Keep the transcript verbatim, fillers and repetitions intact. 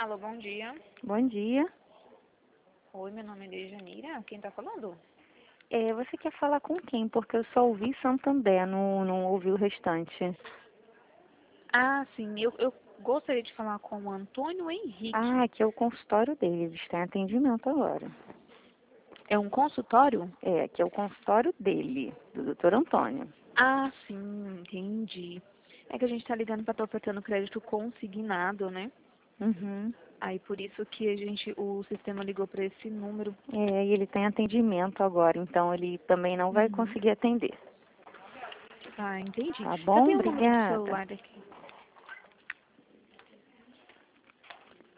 Alô, bom dia. Bom dia. Oi, meu nome é Dejanira. Quem tá falando? É, você quer falar com quem? Porque eu só ouvi Santander, não, não ouvi o restante. Ah, sim, eu, eu gostaria de falar com o Antônio Henrique. Ah, aqui é o consultório dele, eles têm atendimento agora. É um consultório? É, aqui é o consultório dele, do doutor Antônio. Ah, sim, entendi. É que a gente tá ligando pra estar ofertando crédito consignado, né? Uhum. Aí por isso que a gente, o sistema ligou pra esse número. É, e ele tem atendimento agora, então ele também não vai Uhum. conseguir atender. Ah, entendi. Tá Eu bom? tenho o número do Obrigada. celular aqui.